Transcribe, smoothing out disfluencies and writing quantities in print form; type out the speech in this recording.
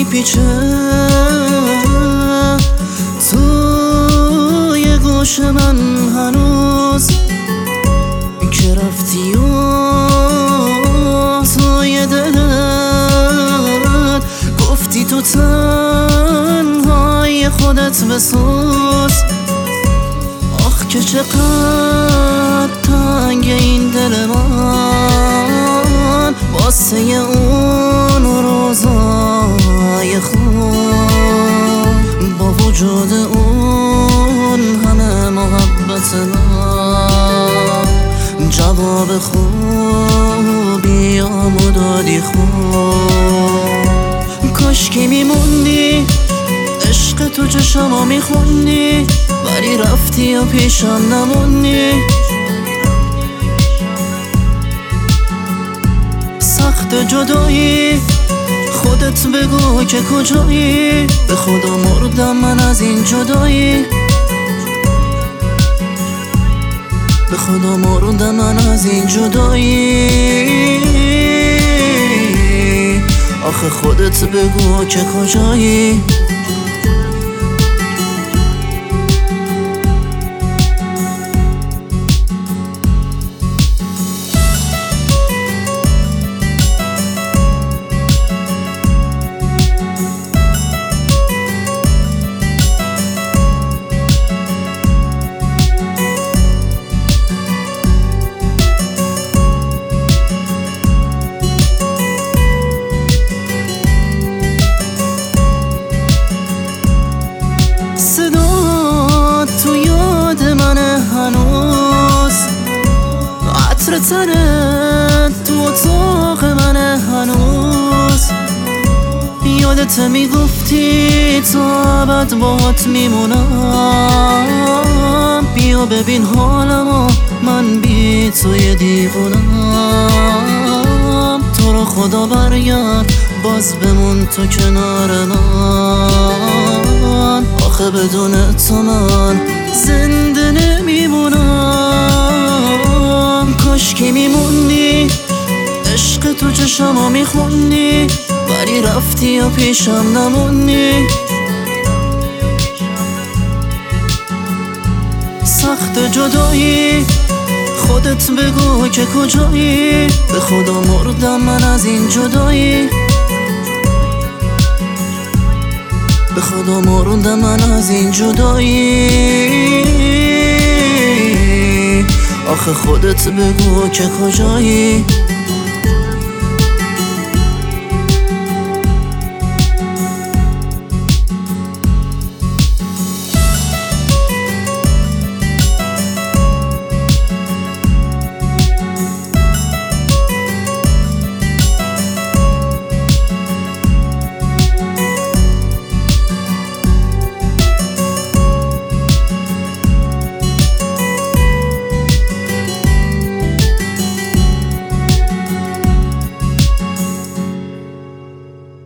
میپیچه توی گوش من هنوز که رفتی و توی دلت گفتی تو تنهای خودت بسوز. آخ که چقدر تنگ این دل من واسه اون روزای خوب، با وجود اون همه محبت من جواب خوبی آمو دادی خوب. کاش که میموندی عشق تو چشمو میخوندی، ولی رفتی و پیشم نموندی. سخت جدایی خودت بگو که کجایی، به خدا مردم من از این جدایی، به خدا مردم من از این جدایی. آخه خودت بگو که کجایی. صدا تو یاد منه هنوز، عطر تنت تو اتاق منه هنوز. یادت میگفتی تا ابد باهات میمونم، بیا ببین حالمو من بی توی دیوونم. تو رو خدا برگرد باز بمون تو کنار من، آخه بدون تو من زنده نمیمونم. کاش که میموندی عشق تو چشمو میخوندی، ولی رفتی و پیشم نموندی. سخت جدایی خودت بگو که کجایی، به خدا مردم من از این جدایی، به خدا مردم من از این جدایی. آخه خودت بگو که کجایی.